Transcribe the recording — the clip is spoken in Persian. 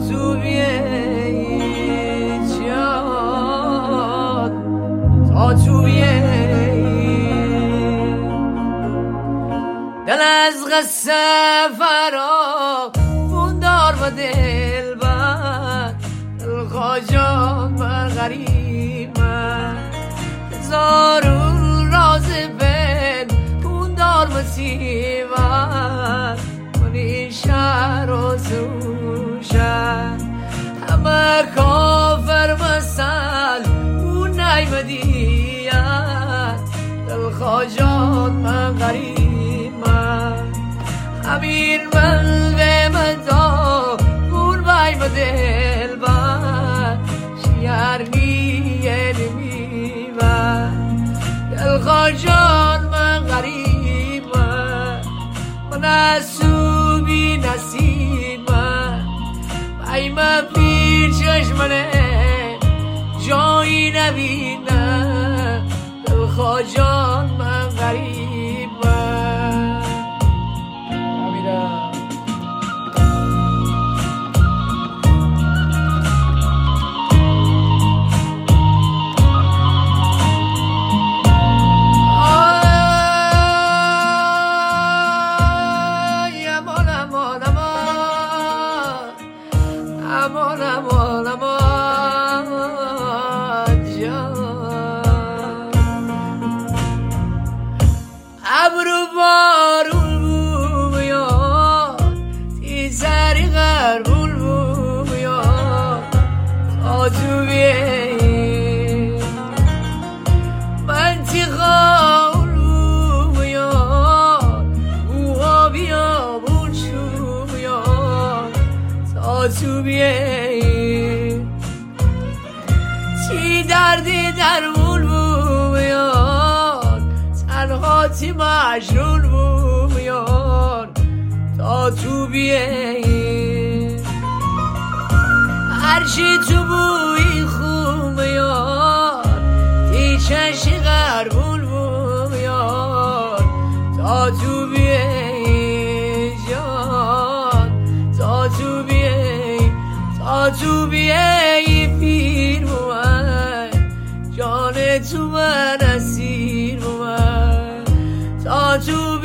تو بیایی جان تا تو بیایی دل از قصه فرا موندار و دل بر دل خواجان و غریب من هزارون راز بل موندار و سیور منی شهر و سوشن همه کافر مسل اون نیمدیت دل خواجان من غریب من همین من به مدا اون بای و دل بر شیرنی نمی بر دل خواجان من غریب من نسوبی نسیم ای من پیر چشمنه جایی نبینم دل خواجان من غریب امان امان امان جان ابرو بارون بومیاد تیزری غربون بومیاد تا تو بیایی منطقه بومیاد اوها بیابون شومیاد تا تو بیایی چی دردی درمون بومیاد تنها تی مجنون بومیاد تا تو بیایی هرچی تو بوی خومیاد تی چشی غربون بومیاد تا تو بیایی جان تا تو بیایی تا تو بیایی پیر بومن جان تو من اسیر بومن تا تو